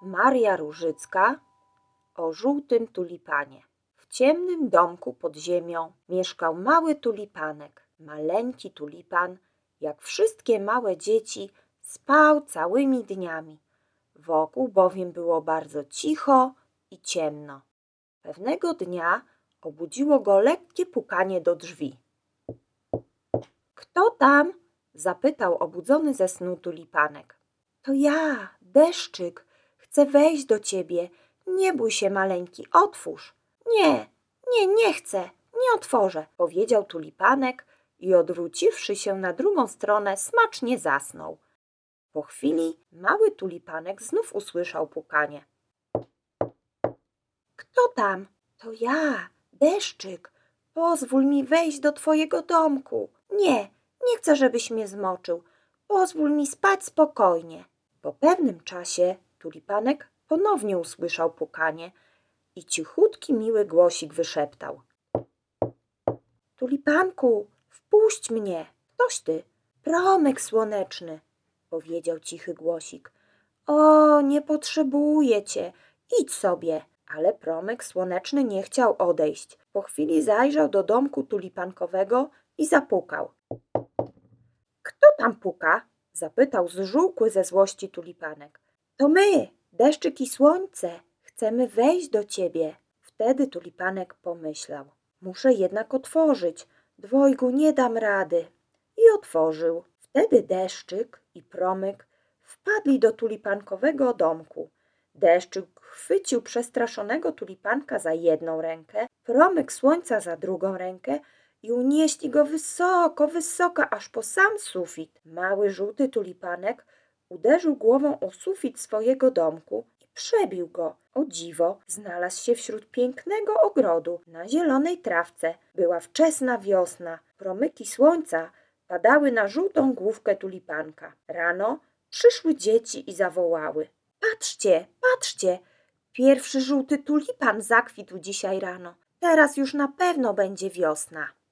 Maria Różycka o żółtym tulipanie. W ciemnym domku pod ziemią mieszkał mały tulipanek. Maleńki tulipan, jak wszystkie małe dzieci, spał całymi dniami. Wokół bowiem było bardzo cicho i ciemno. Pewnego dnia obudziło go lekkie pukanie do drzwi. Kto tam? Zapytał obudzony ze snu tulipanek. To ja, Deszczyk. Chcę wejść do ciebie. Nie bój się, maleńki, otwórz. Nie chcę, nie otworzę, powiedział tulipanek i odwróciwszy się na drugą stronę, smacznie zasnął. Po chwili mały tulipanek znów usłyszał pukanie. Kto tam? To ja, Deszczyk. Pozwól mi wejść do twojego domku. Nie chcę, żebyś mnie zmoczył. Pozwól mi spać spokojnie. Po pewnym czasie tulipanek ponownie usłyszał pukanie i cichutki, miły głosik wyszeptał. Tulipanku, wpuść mnie. Ktoś ty? Promyk słoneczny, powiedział cichy głosik. O, nie potrzebuję cię. Idź sobie. Ale promyk słoneczny nie chciał odejść. Po chwili zajrzał do domku tulipankowego i zapukał. Kto tam puka? Zapytał zżółkły ze złości tulipanek. To my, Deszczyk i Słońce. Chcemy wejść do ciebie. Wtedy tulipanek pomyślał. Muszę jednak otworzyć. Dwojgu nie dam rady. I otworzył. Wtedy Deszczyk i promyk wpadli do tulipankowego domku. Deszczyk chwycił przestraszonego tulipanka za jedną rękę, promyk Słońca za drugą rękę i unieśli go wysoko, wysoko, aż po sam sufit. Mały żółty tulipanek uderzył głową o sufit swojego domku i przebił go. O dziwo, znalazł się wśród pięknego ogrodu. Na zielonej trawce była wczesna wiosna. Promyki słońca padały na żółtą główkę tulipanka. Rano przyszły dzieci i zawołały. Patrzcie, patrzcie, pierwszy żółty tulipan zakwitł dzisiaj rano. Teraz już na pewno będzie wiosna.